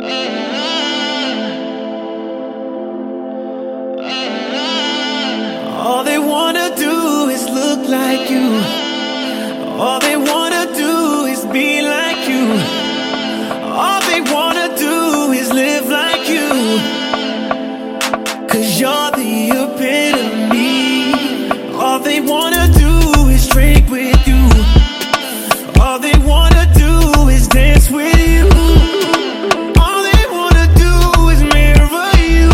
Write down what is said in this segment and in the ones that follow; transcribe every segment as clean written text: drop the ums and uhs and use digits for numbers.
All they wanna do is look like you. All they wanna do is be like you. All they wanna do is live like you. 'Cause you're the epitome. All they wanna do is drink with you. All they wanna do is dance with you. All they wanna do is mirror you.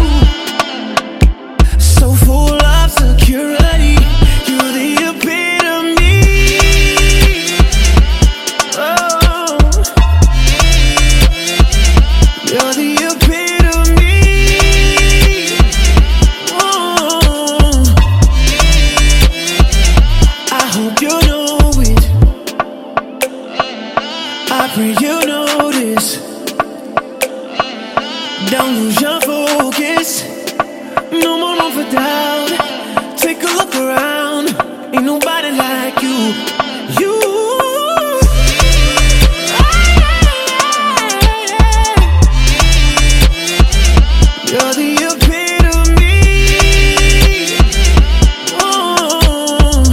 So full of security, you're the epitome. Oh, you're the epitome. Oh, I hope you know it. I pray you notice. Don't lose your focus. No more room for doubt. Take a look around. Ain't nobody like you. You. You're the epitome. Oh,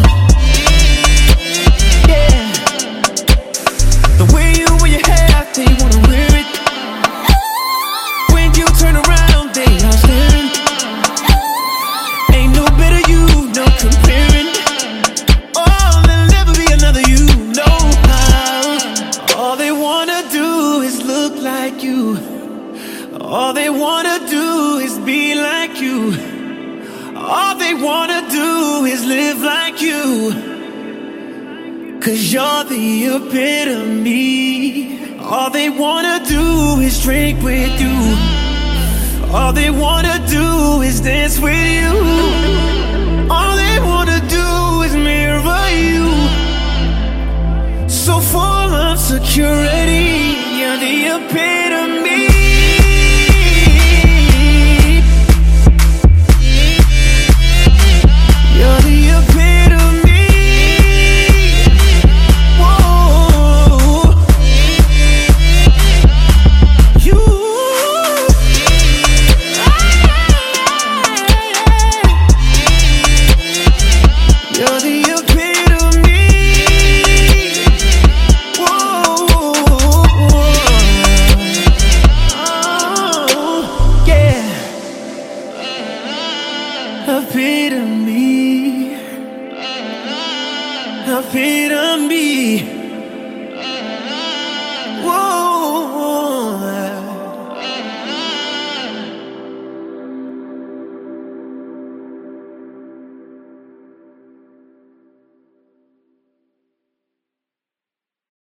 yeah. The way you wear your hair, they wanna wear it. When you turn around, they are staring. Ain't no better you, no comparing. Oh, there'll never be another you, no how. All they wanna do is look like you. All they wanna do is be like you. All they wanna do is live like you. 'Cause you're the epitome. All they wanna do is drink with you. All they wanna do is dance with you. All they wanna do is mirror you. So full of security, you're the epitome.